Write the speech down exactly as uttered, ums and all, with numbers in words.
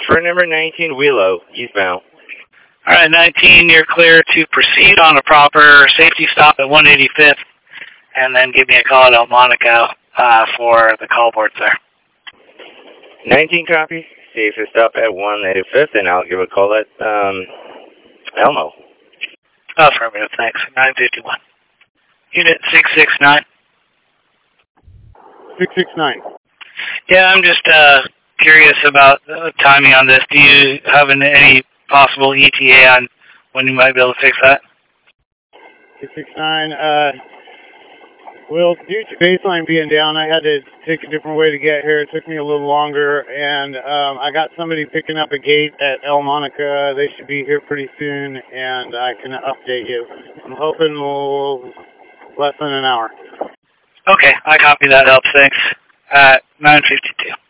for number nineteen, Willow, eastbound. All right, nineteen, you're clear to proceed on a proper safety stop at one eighty-fifth, and then give me a call at El Monaco uh, for the call board, sir. nineteen, copy. Safety stop at one eighty-fifth, and I'll give a call at um, Elmo. Affirmative, thanks. nine fifty-one. Unit six six nine. six six nine. Yeah, I'm just uh, curious about the timing on this. Do you have an, any possible E T A on when you might be able to fix that? six six nine, uh, well, due to baseline being down, I had to take a different way to get here. It took me a little longer, and um, I got somebody picking up a gate at El Monaco. They should be here pretty soon, and I can update you. I'm hoping we'll less than an hour. Okay, I copy that. Helps. Thanks. At nine fifty-two.